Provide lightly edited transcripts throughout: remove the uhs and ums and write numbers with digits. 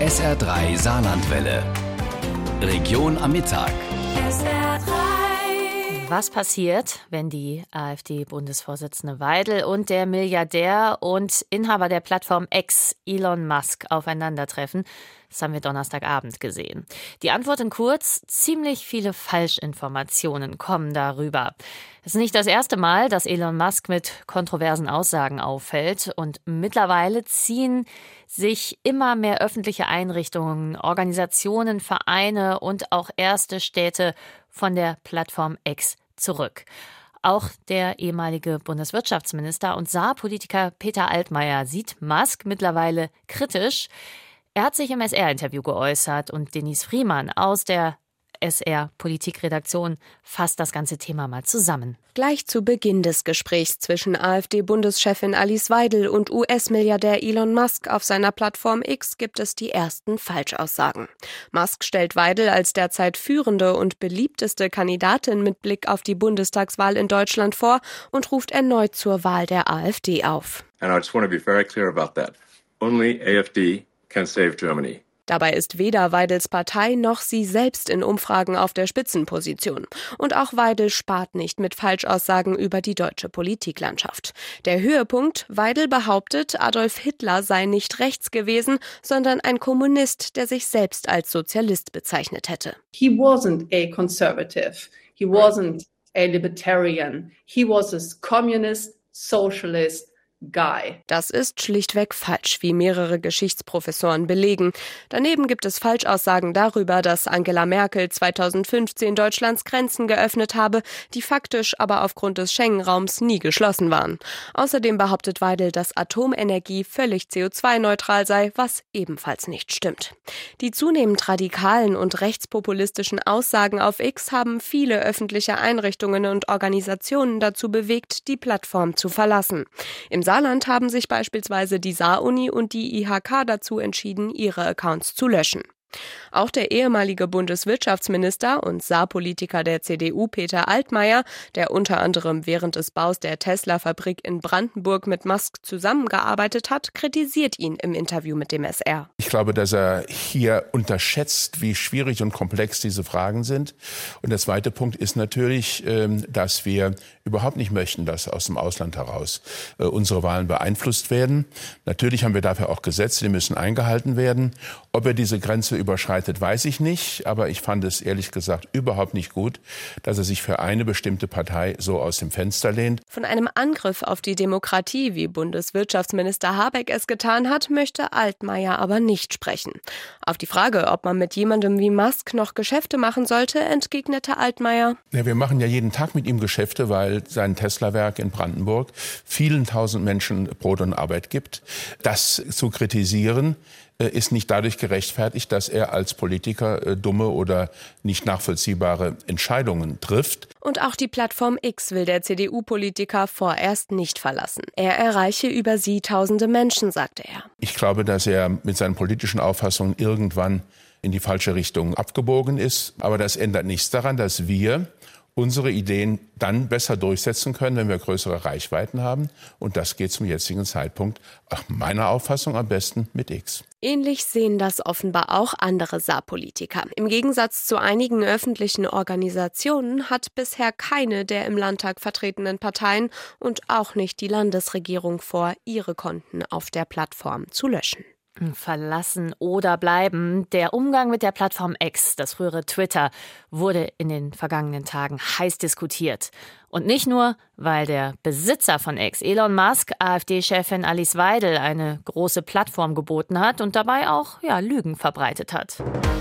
SR3 Saarlandwelle. Region am Mittag. Was passiert, wenn die AfD-Bundesvorsitzende Weidel und der Milliardär und Inhaber der Plattform X, Elon Musk, aufeinandertreffen? Das haben wir Donnerstagabend gesehen. Die Antwort in kurz: ziemlich viele Falschinformationen kommen darüber. Es ist nicht das erste Mal, dass Elon Musk mit kontroversen Aussagen auffällt. Und mittlerweile ziehen sich immer mehr öffentliche Einrichtungen, Organisationen, Vereine und auch erste Städte von der Plattform X zurück. Auch der ehemalige Bundeswirtschaftsminister und Saarpolitiker Peter Altmaier sieht Musk mittlerweile kritisch. Er hat sich im SR-Interview geäußert und Denise Friemann aus der SR-Politikredaktion fasst das ganze Thema mal zusammen. Gleich zu Beginn des Gesprächs zwischen AfD-Bundeschefin Alice Weidel und US-Milliardär Elon Musk auf seiner Plattform X gibt es die ersten Falschaussagen. Musk stellt Weidel als derzeit führende und beliebteste Kandidatin mit Blick auf die Bundestagswahl in Deutschland vor und ruft erneut zur Wahl der AfD auf. And I just want to be very clear about that. Only AfD can save Germany. Dabei ist weder Weidels Partei noch sie selbst in Umfragen auf der Spitzenposition. Und auch Weidel spart nicht mit Falschaussagen über die deutsche Politiklandschaft. Der Höhepunkt: Weidel behauptet, Adolf Hitler sei nicht rechts gewesen, sondern ein Kommunist, der sich selbst als Sozialist bezeichnet hätte. He wasn't a conservative. He wasn't a libertarian. He was a communist, socialist guy. Das ist schlichtweg falsch, wie mehrere Geschichtsprofessoren belegen. Daneben gibt es Falschaussagen darüber, dass Angela Merkel 2015 Deutschlands Grenzen geöffnet habe, die faktisch aber aufgrund des Schengen-Raums nie geschlossen waren. Außerdem behauptet Weidel, dass Atomenergie völlig CO2-neutral sei, was ebenfalls nicht stimmt. Die zunehmend radikalen und rechtspopulistischen Aussagen auf X haben viele öffentliche Einrichtungen und Organisationen dazu bewegt, die Plattform zu verlassen. Im Saarland haben sich beispielsweise die Saar-Uni und die IHK dazu entschieden, ihre Accounts zu löschen. Auch der ehemalige Bundeswirtschaftsminister und Saarpolitiker der CDU Peter Altmaier, der unter anderem während des Baus der Tesla-Fabrik in Brandenburg mit Musk zusammengearbeitet hat, kritisiert ihn im Interview mit dem SR. Ich glaube, dass er hier unterschätzt, wie schwierig und komplex diese Fragen sind. Und der zweite Punkt ist natürlich, dass wir überhaupt nicht möchten, dass aus dem Ausland heraus unsere Wahlen beeinflusst werden. Natürlich haben wir dafür auch Gesetze, die müssen eingehalten werden. Ob er diese Grenze überschreitet, weiß ich nicht. Aber ich fand es ehrlich gesagt überhaupt nicht gut, dass er sich für eine bestimmte Partei so aus dem Fenster lehnt. Von einem Angriff auf die Demokratie, wie Bundeswirtschaftsminister Habeck es getan hat, möchte Altmaier aber nicht sprechen. Auf die Frage, ob man mit jemandem wie Musk noch Geschäfte machen sollte, entgegnete Altmaier: Ja, wir machen ja jeden Tag mit ihm Geschäfte, weil sein Tesla-Werk in Brandenburg vielen tausend Menschen Brot und Arbeit gibt. Das zu kritisieren ist nicht dadurch gerechtfertigt, dass er als Politiker dumme oder nicht nachvollziehbare Entscheidungen trifft. Und auch die Plattform X will der CDU-Politiker vorerst nicht verlassen. Er erreiche über sie tausende Menschen, sagte er. Ich glaube, dass er mit seinen politischen Auffassungen irgendwann in die falsche Richtung abgebogen ist. Aber das ändert nichts daran, dass wir unsere Ideen dann besser durchsetzen können, wenn wir größere Reichweiten haben. Und das geht zum jetzigen Zeitpunkt, nach meiner Auffassung, am besten mit X. Ähnlich sehen das offenbar auch andere Saarpolitiker. Im Gegensatz zu einigen öffentlichen Organisationen hat bisher keine der im Landtag vertretenen Parteien und auch nicht die Landesregierung vor, ihre Konten auf der Plattform zu löschen. Verlassen oder bleiben. Der Umgang mit der Plattform X, das frühere Twitter, wurde in den vergangenen Tagen heiß diskutiert. Und nicht nur, weil der Besitzer von X, Elon Musk, AfD-Chefin Alice Weidel eine große Plattform geboten hat und dabei auch Lügen verbreitet hat.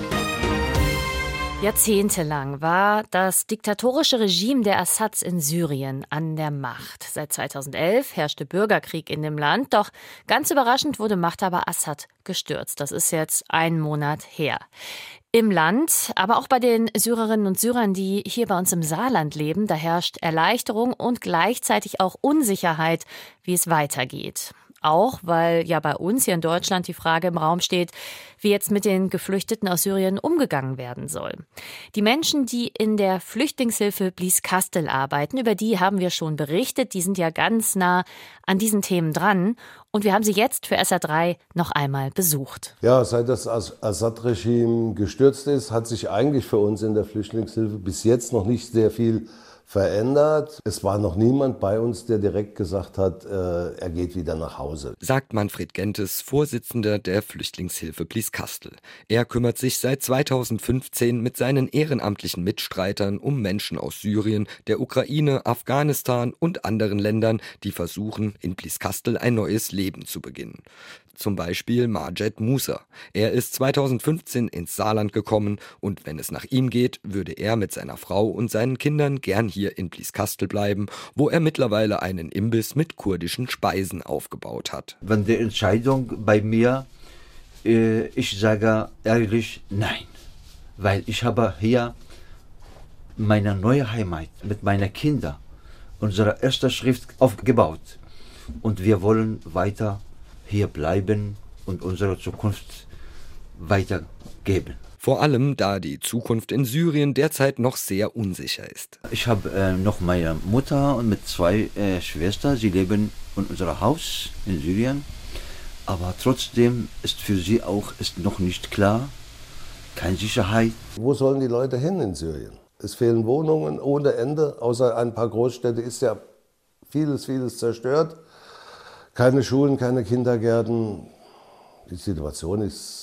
Jahrzehntelang war das diktatorische Regime der Assads in Syrien an der Macht. Seit 2011 herrschte Bürgerkrieg in dem Land, doch ganz überraschend wurde Machthaber Assad gestürzt. Das ist jetzt 1 Monat her. Im Land, aber auch bei den Syrerinnen und Syrern, die hier bei uns im Saarland leben, da herrscht Erleichterung und gleichzeitig auch Unsicherheit, wie es weitergeht. Auch weil ja bei uns hier in Deutschland die Frage im Raum steht, wie jetzt mit den Geflüchteten aus Syrien umgegangen werden soll. Die Menschen, die in der Flüchtlingshilfe Blieskastel arbeiten, über die haben wir schon berichtet. Die sind ja ganz nah an diesen Themen dran. Und wir haben sie jetzt für SR3 noch einmal besucht. Ja, seit das Assad-Regime gestürzt ist, hat sich eigentlich für uns in der Flüchtlingshilfe bis jetzt noch nicht sehr viel verändert. Es war noch niemand bei uns, der direkt gesagt hat, er geht wieder nach Hause. Sagt Manfred Gentes, Vorsitzender der Flüchtlingshilfe Blieskastel. Er kümmert sich seit 2015 mit seinen ehrenamtlichen Mitstreitern um Menschen aus Syrien, der Ukraine, Afghanistan und anderen Ländern, die versuchen, in Blieskastel ein neues Leben zu beginnen. Zum Beispiel Majed Musa. Er ist 2015 ins Saarland gekommen und wenn es nach ihm geht, würde er mit seiner Frau und seinen Kindern gern hier in Blieskastel bleiben, wo er mittlerweile einen Imbiss mit kurdischen Speisen aufgebaut hat. Wenn die Entscheidung bei mir, ich sage ehrlich nein, weil ich habe hier meine neue Heimat mit meinen Kindern, unsere erste Schrift aufgebaut und wir wollen weiter hier bleiben und unsere Zukunft weitergeben. Vor allem, da die Zukunft in Syrien derzeit noch sehr unsicher ist. Ich habe noch meine Mutter und mit 2 Schwestern. Sie leben in unserem Haus in Syrien. Aber trotzdem ist für sie auch noch nicht klar, keine Sicherheit. Wo sollen die Leute hin in Syrien? Es fehlen Wohnungen ohne Ende. Außer ein paar Großstädte ist ja vieles zerstört. Keine Schulen, keine Kindergärten. Die Situation ist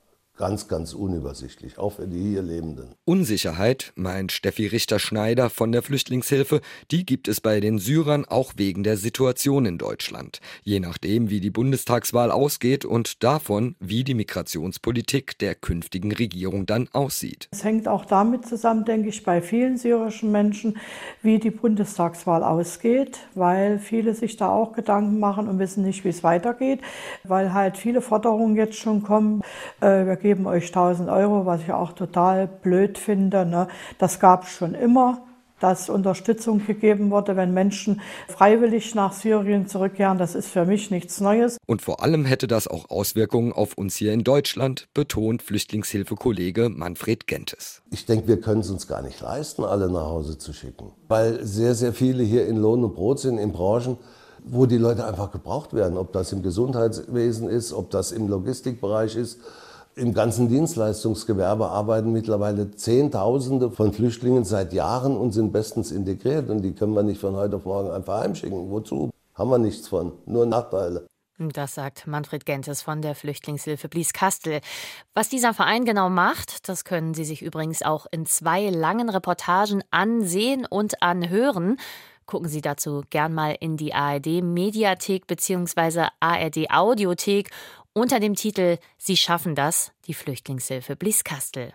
ganz unübersichtlich, auch für die hier Lebenden. Unsicherheit, meint Steffi Richter-Schneider von der Flüchtlingshilfe, die gibt es bei den Syrern auch wegen der Situation in Deutschland. Je nachdem, wie die Bundestagswahl ausgeht und davon, wie die Migrationspolitik der künftigen Regierung dann aussieht. Es hängt auch damit zusammen, denke ich, bei vielen syrischen Menschen, wie die Bundestagswahl ausgeht, weil viele sich da auch Gedanken machen und wissen nicht, wie es weitergeht, weil halt viele Forderungen jetzt schon kommen. Wir geben euch 1.000 €, was ich auch total blöd finde. Ne? Das gab es schon immer, dass Unterstützung gegeben wurde, wenn Menschen freiwillig nach Syrien zurückkehren. Das ist für mich nichts Neues. Und vor allem hätte das auch Auswirkungen auf uns hier in Deutschland, betont Flüchtlingshilfe-Kollege Manfred Gentes. Ich denke, wir können es uns gar nicht leisten, alle nach Hause zu schicken, weil sehr viele hier in Lohn und Brot sind, in Branchen, wo die Leute einfach gebraucht werden. Ob das im Gesundheitswesen ist, ob das im Logistikbereich ist. Im ganzen Dienstleistungsgewerbe arbeiten mittlerweile Zehntausende von Flüchtlingen seit Jahren und sind bestens integriert. Und die können wir nicht von heute auf morgen einfach heimschicken. Wozu? Haben wir nichts von, nur Nachteile. Das sagt Manfred Gentes von der Flüchtlingshilfe Blieskastel. Was dieser Verein genau macht, das können Sie sich übrigens auch in 2 langen Reportagen ansehen und anhören. Gucken Sie dazu gern mal in die ARD-Mediathek bzw. ARD-Audiothek unter dem Titel »Sie schaffen das, die Flüchtlingshilfe Blieskastel«.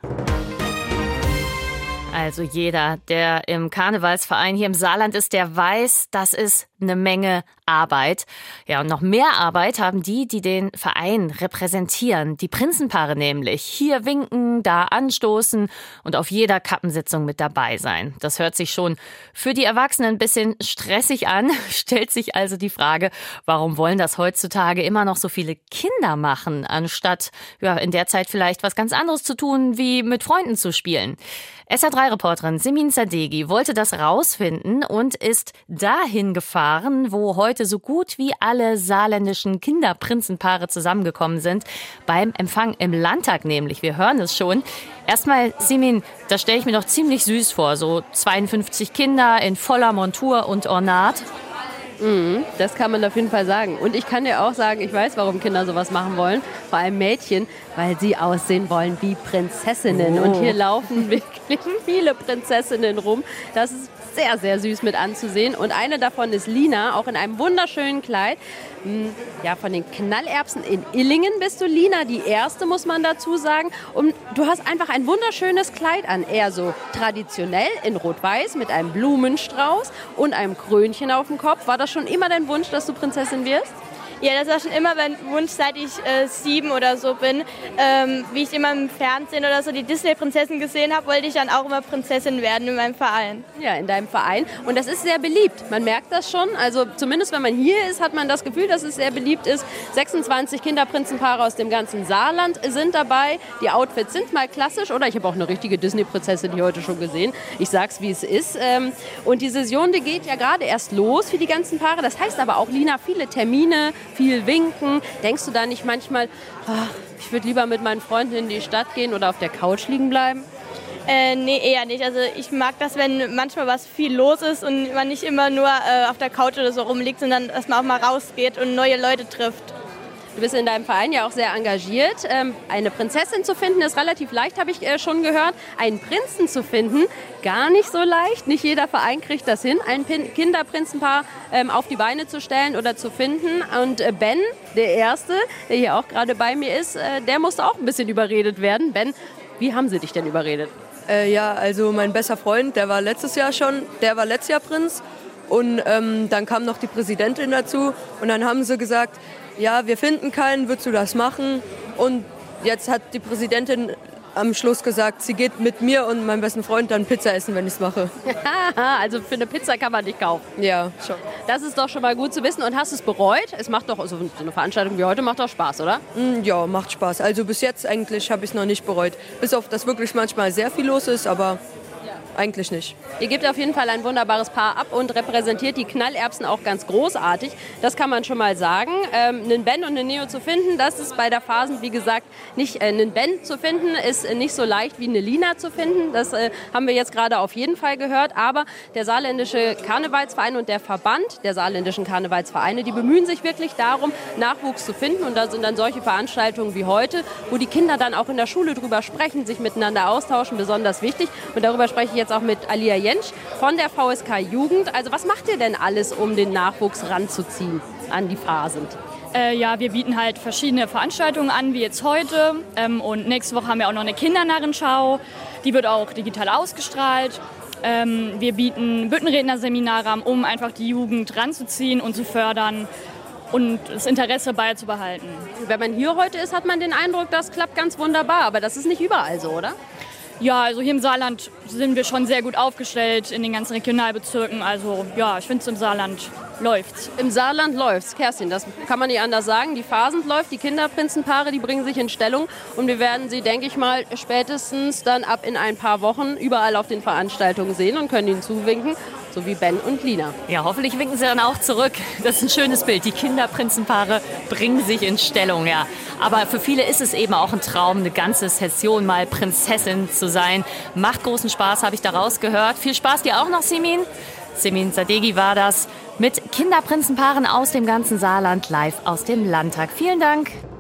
Also jeder, der im Karnevalsverein hier im Saarland ist, der weiß, das ist eine Menge Arbeit. Ja, und noch mehr Arbeit haben die den Verein repräsentieren. Die Prinzenpaare nämlich. Hier winken, da anstoßen und auf jeder Kappensitzung mit dabei sein. Das hört sich schon für die Erwachsenen ein bisschen stressig an. Stellt sich also die Frage, warum wollen das heutzutage immer noch so viele Kinder machen, anstatt in der Zeit vielleicht was ganz anderes zu tun, wie mit Freunden zu spielen. SR3-Reporterin Simin Sadeghi wollte das rausfinden und ist dahin gefahren, wo heute so gut wie alle saarländischen Kinderprinzenpaare zusammengekommen sind. Beim Empfang im Landtag nämlich. Wir hören es schon. Erstmal, Simin, das stelle ich mir doch ziemlich süß vor. So 52 Kinder in voller Montur und Ornat. Das kann man auf jeden Fall sagen. Und ich kann dir auch sagen, ich weiß, warum Kinder sowas machen wollen. Vor allem Mädchen, weil sie aussehen wollen wie Prinzessinnen. Und hier laufen wirklich viele Prinzessinnen rum. Das ist sehr süß mit anzusehen. Und eine davon ist Lina, auch in einem wunderschönen Kleid. Ja, von den Knallerbsen in Illingen bist du, Lina, die erste, muss man dazu sagen. Und du hast einfach ein wunderschönes Kleid an, eher so traditionell in Rot-Weiß mit einem Blumenstrauß und einem Krönchen auf dem Kopf. War das schon immer dein Wunsch, dass du Prinzessin wirst? Ja, das war schon immer mein Wunsch, seit ich 7 oder so bin. Wie ich immer im Fernsehen oder so die Disney-Prinzessin gesehen habe, wollte ich dann auch immer Prinzessin werden in meinem Verein. Ja, in deinem Verein. Und das ist sehr beliebt. Man merkt das schon. Also zumindest wenn man hier ist, hat man das Gefühl, dass es sehr beliebt ist. 26 Kinderprinzenpaare aus dem ganzen Saarland sind dabei. Die Outfits sind mal klassisch. Oder ich habe auch eine richtige Disney-Prinzessin hier heute schon gesehen. Ich sag's, wie es ist. Und die Session, die geht ja gerade erst los für die ganzen Paare. Das heißt aber auch, Lina, viele Termine, viel winken. Denkst du da nicht manchmal, ich würde lieber mit meinen Freunden in die Stadt gehen oder auf der Couch liegen bleiben? Nee, eher nicht. Also ich mag das, wenn manchmal was viel los ist und man nicht immer nur auf der Couch oder so rumliegt, sondern dass man auch mal rausgeht und neue Leute trifft. Du bist in deinem Verein ja auch sehr engagiert. Eine Prinzessin zu finden ist relativ leicht, habe ich schon gehört. Einen Prinzen zu finden, gar nicht so leicht. Nicht jeder Verein kriegt das hin, ein Kinderprinzenpaar auf die Beine zu stellen oder zu finden. Und Ben, der Erste, der hier auch gerade bei mir ist, der musste auch ein bisschen überredet werden. Ben, wie haben sie dich denn überredet? Ja, also mein bester Freund, der war letztes Jahr Prinz. Und dann kam noch die Präsidentin dazu. Und dann haben sie gesagt, ja, wir finden keinen, würdest du das machen? Und jetzt hat die Präsidentin am Schluss gesagt, sie geht mit mir und meinem besten Freund dann Pizza essen, wenn ich es mache. Also für eine Pizza kann man dich kaufen? Ja, schon. Das ist doch schon mal gut zu wissen. Und hast du es bereut? Es macht doch, so eine Veranstaltung wie heute macht doch Spaß, oder? Ja, macht Spaß. Also bis jetzt eigentlich habe ich es noch nicht bereut. Bis auf, dass wirklich manchmal sehr viel los ist, aber eigentlich nicht. Ihr gebt auf jeden Fall ein wunderbares Paar ab und repräsentiert die Knallerbsen auch ganz großartig. Das kann man schon mal sagen. Einen Ben und einen Neo zu finden, das ist bei der Phasen, wie gesagt, nicht. Einen Ben zu finden ist nicht so leicht wie eine Lina zu finden. Das haben wir jetzt gerade auf jeden Fall gehört. Aber der saarländische Karnevalsverein und der Verband der saarländischen Karnevalsvereine, die bemühen sich wirklich darum, Nachwuchs zu finden. Und da sind dann solche Veranstaltungen wie heute, wo die Kinder dann auch in der Schule drüber sprechen, sich miteinander austauschen, besonders wichtig. Und darüber spreche ich jetzt auch mit Alia Jentsch von der VSK Jugend. Also was macht ihr denn alles, um den Nachwuchs ranzuziehen an die Phasend? Ja, wir bieten halt verschiedene Veranstaltungen an, wie jetzt heute. Und nächste Woche haben wir auch noch eine Kindernarrenschau. Die wird auch digital ausgestrahlt. Wir bieten Büttenrednerseminare an, um einfach die Jugend ranzuziehen und zu fördern und das Interesse beizubehalten. Wenn man hier heute ist, hat man den Eindruck, das klappt ganz wunderbar. Aber das ist nicht überall so, oder? Ja, also hier im Saarland sind wir schon sehr gut aufgestellt in den ganzen Regionalbezirken. Also ja, ich finde es im Saarland läuft's. Im Saarland läuft's. Kerstin, das kann man nicht anders sagen. Die Phasend läuft, die Kinderprinzenpaare, die bringen sich in Stellung. Und wir werden sie, denke ich mal, spätestens dann ab in ein paar Wochen überall auf den Veranstaltungen sehen und können ihnen zuwinken. So wie Ben und Lina. Ja, hoffentlich winken sie dann auch zurück. Das ist ein schönes Bild. Die Kinderprinzenpaare bringen sich in Stellung, ja. Aber für viele ist es eben auch ein Traum, eine ganze Session mal Prinzessin zu sein. Macht großen Spaß, habe ich da rausgehört. Viel Spaß dir auch noch, Simin. Simin Sadeghi war das mit Kinderprinzenpaaren aus dem ganzen Saarland live aus dem Landtag. Vielen Dank.